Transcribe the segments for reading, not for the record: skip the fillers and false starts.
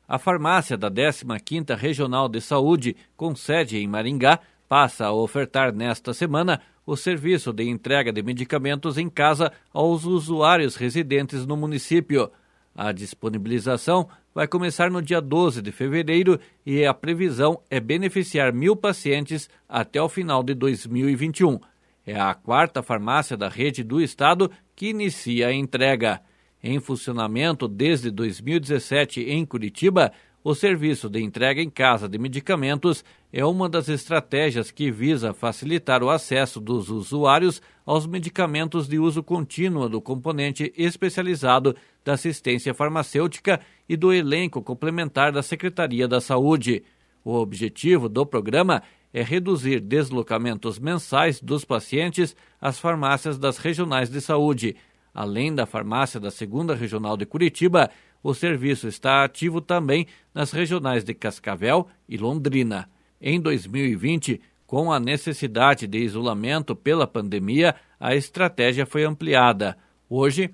A farmácia da 15ª Regional de Saúde, com sede em Maringá, passa a ofertar nesta semana o serviço de entrega de medicamentos em casa aos usuários residentes no município. A disponibilização vai começar no dia 12 de fevereiro e a previsão é beneficiar 1.000 pacientes até o final de 2021. É a 4ª farmácia da rede do estado que inicia a entrega. Em funcionamento desde 2017 em Curitiba, o serviço de entrega em casa de medicamentos é uma das estratégias que visa facilitar o acesso dos usuários aos medicamentos de uso contínuo do componente especializado da assistência farmacêutica e do elenco complementar da Secretaria da Saúde. O objetivo do programa é reduzir deslocamentos mensais dos pacientes às farmácias das regionais de saúde. Além da farmácia da 2ª Regional de Curitiba, o serviço está ativo também nas regionais de Cascavel e Londrina. Em 2020, com a necessidade de isolamento pela pandemia, a estratégia foi ampliada. Hoje,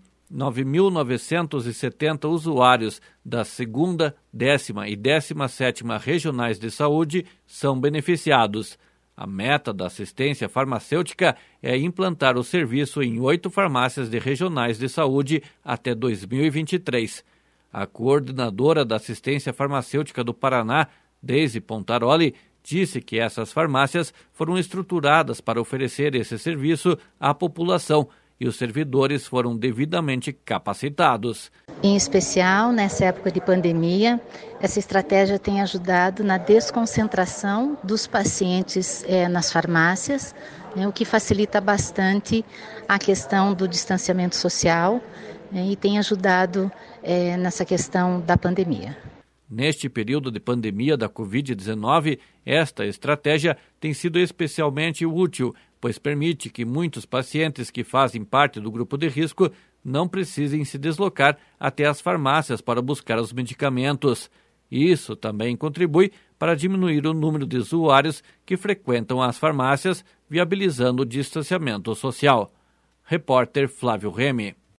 9.970 usuários das 2ª, 10ª e 17ª Regionais de Saúde são beneficiados. A meta da assistência farmacêutica é implantar o serviço em 8 farmácias de regionais de saúde até 2023. A coordenadora da assistência farmacêutica do Paraná, Deise Pontaroli, disse que essas farmácias foram estruturadas para oferecer esse serviço à população e os servidores foram devidamente capacitados. Em especial, nessa época de pandemia, essa estratégia tem ajudado na desconcentração dos pacientes nas farmácias, o que facilita bastante a questão do distanciamento social e tem ajudado nessa questão da pandemia. Neste período de pandemia da Covid-19, esta estratégia tem sido especialmente útil, pois permite que muitos pacientes que fazem parte do grupo de risco não precisem se deslocar até as farmácias para buscar os medicamentos. Isso também contribui para diminuir o número de usuários que frequentam as farmácias, viabilizando o distanciamento social. Repórter Flávio Remy.